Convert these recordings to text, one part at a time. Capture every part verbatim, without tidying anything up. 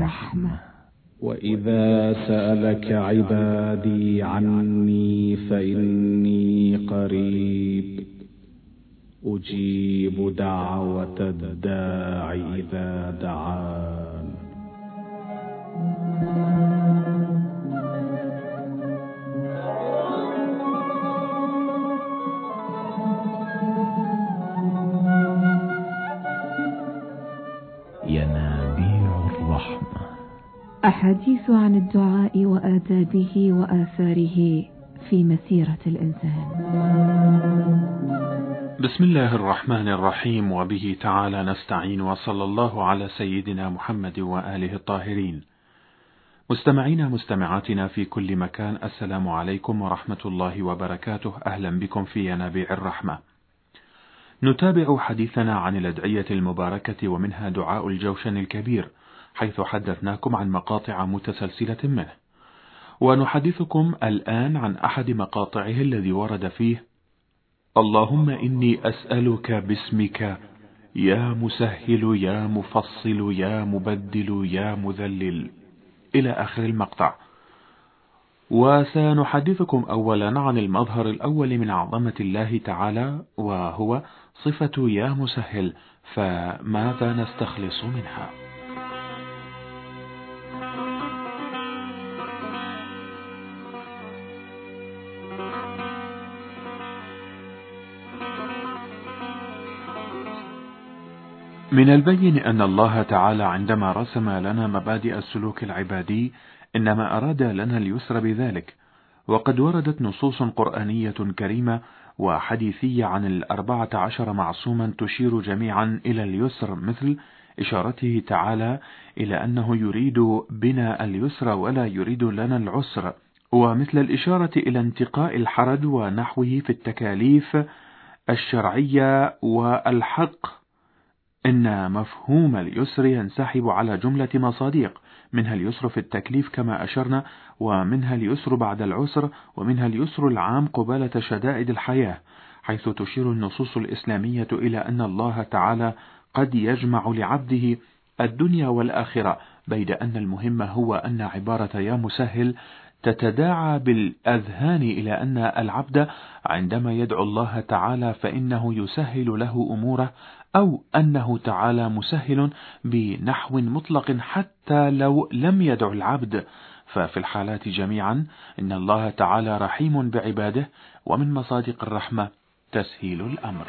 الرحمة. وإذا سألك عبادي عني فإني قريب أجيب دعوة الداع إذا دعان. ينابيع الرحمة. أحاديث عن الدعاء وآدابه وآثاره في مسيرة الإنسان. بسم الله الرحمن الرحيم، وبه تعالى نستعين، وصلى الله على سيدنا محمد وآله الطاهرين. مستمعينا مستمعاتنا في كل مكان، السلام عليكم ورحمة الله وبركاته. أهلا بكم في ينابيع الرحمة. نتابع حديثنا عن الأدعية المباركة، ومنها دعاء الجوشن الكبير، حيث حدثناكم عن مقاطع متسلسلة منه، ونحدثكم الآن عن أحد مقاطعه الذي ورد فيه: اللهم إني أسألك باسمك يا مسهل يا مفصل يا مبدل يا مذلل، إلى آخر المقطع. وسنحدثكم أولا عن المظهر الأول من عظمة الله تعالى، وهو صفة يا مسهل، فماذا نستخلص منها؟ من البين أن الله تعالى عندما رسم لنا مبادئ السلوك العبادي إنما أراد لنا اليسر بذلك، وقد وردت نصوص قرآنية كريمة وحديثية عن الأربعة عشر معصوما تشير جميعا إلى اليسر، مثل إشارته تعالى إلى أنه يريد بنا اليسر ولا يريد لنا العسر، ومثل الإشارة إلى انتقاء الحرج ونحوه في التكاليف الشرعية والحق. إن مفهوم اليسر ينسحب على جملة مصادق، منها اليسر في التكليف كما أشرنا، ومنها اليسر بعد العسر، ومنها اليسر العام قبالة شدائد الحياة، حيث تشير النصوص الإسلامية إلى أن الله تعالى قد يجمع لعبده الدنيا والآخرة، بيد أن المهم هو أن عبارة يا مسهل تتداعى بالأذهان إلى أن العبد عندما يدعو الله تعالى فإنه يسهل له أموره، أو أنه تعالى مسهل بنحو مطلق حتى لو لم يدع العبد، ففي الحالات جميعا إن الله تعالى رحيم بعباده، ومن مصادق الرحمة تسهيل الأمر.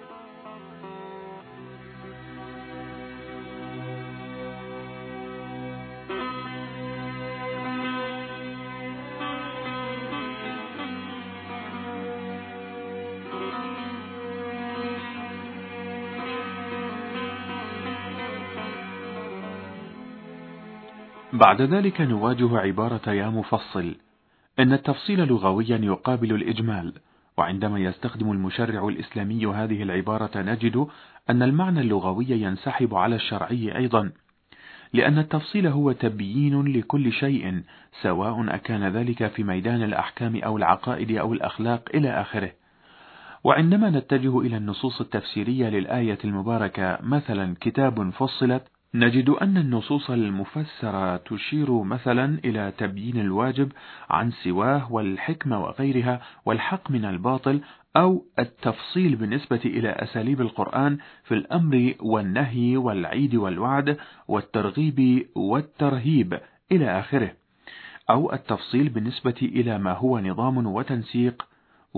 بعد ذلك نواجه عبارة يا مفصل. إن التفصيل لغويا يقابل الإجمال، وعندما يستخدم المشرع الإسلامي هذه العبارة نجد أن المعنى اللغوي ينسحب على الشرعي أيضا، لأن التفصيل هو تبيين لكل شيء، سواء أكان ذلك في ميدان الأحكام أو العقائد أو الأخلاق إلى آخره. وعندما نتجه إلى النصوص التفسيرية للآية المباركة، مثلا كتاب فصلت، نجد أن النصوص المفسرة تشير مثلا إلى تبيين الواجب عن سواه والحكمة وغيرها والحق من الباطل، أو التفصيل بالنسبة إلى أساليب القرآن في الأمر والنهي والعيد والوعد والترغيب والترهيب إلى آخره، أو التفصيل بالنسبة إلى ما هو نظام وتنسيق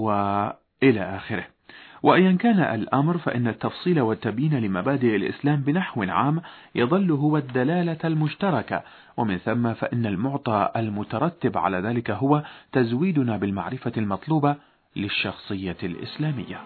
وإلى آخره. وأيا كان الأمر، فإن التفصيل والتبيين لمبادئ الإسلام بنحو عام يظل هو الدلالة المشتركة، ومن ثم فإن المعطى المترتب على ذلك هو تزويدنا بالمعرفة المطلوبة للشخصية الإسلامية.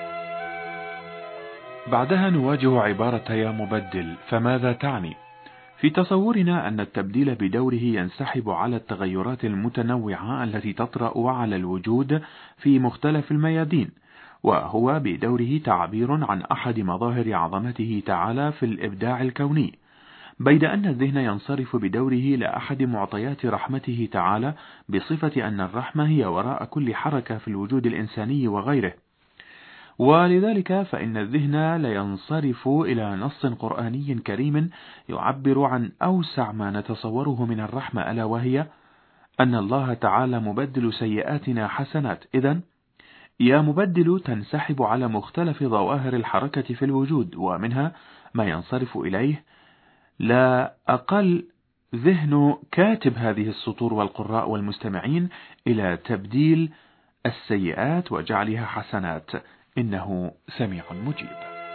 بعدها نواجه عبارة يا مبدل، فماذا تعني؟ في تصورنا أن التبديل بدوره ينسحب على التغيرات المتنوعة التي تطرأ على الوجود في مختلف الميادين، وهو بدوره تعبير عن أحد مظاهر عظمته تعالى في الإبداع الكوني، بيد أن الذهن ينصرف بدوره إلى أحد معطيات رحمته تعالى بصفة أن الرحمة هي وراء كل حركة في الوجود الإنساني وغيره. ولذلك فإن الذهن لينصرف إلى نص قرآني كريم يعبر عن أوسع ما نتصوره من الرحمة، ألا وهي أن الله تعالى مبدل سيئاتنا حسنات. إذن يا مبدل تنسحب على مختلف ظواهر الحركة في الوجود، ومنها ما ينصرف إليه لا أقل ذهن كاتب هذه السطور والقراء والمستمعين إلى تبديل السيئات وجعلها حسنات، إنه سميع مجيب.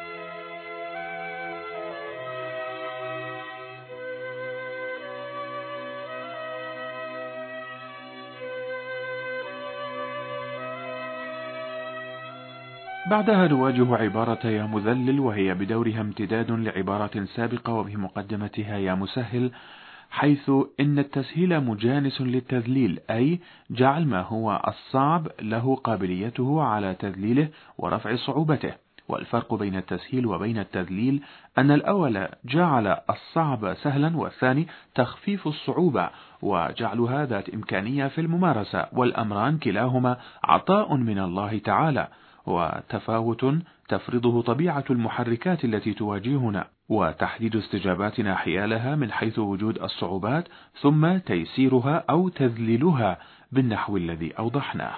بعدها نواجه عبارة يا مذلل، وهي بدورها امتداد لعبارة سابقة وبمقدمتها يا مسهل، حيث إن التسهيل مجانس للتذليل، أي جعل ما هو الصعب له قابليته على تذليله ورفع صعوبته. والفرق بين التسهيل وبين التذليل أن الأول جعل الصعب سهلا، والثاني تخفيف الصعوبة وجعلها ذات إمكانية في الممارسة، والأمران كلاهما عطاء من الله تعالى، وتفاوت تفرضه طبيعة المحركات التي تواجهنا، وتحديد استجاباتنا حيالها من حيث وجود الصعوبات، ثم تيسيرها أو تذليلها بالنحو الذي أوضحناه.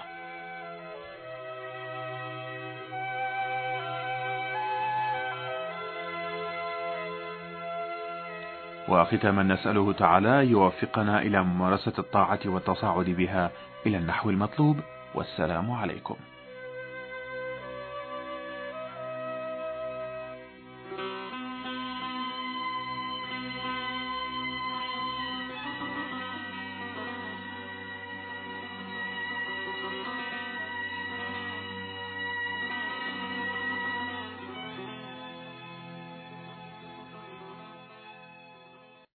وختاما نسأله تعالى يوفقنا إلى ممارسة الطاعة والتصاعد بها إلى النحو المطلوب، والسلام عليكم.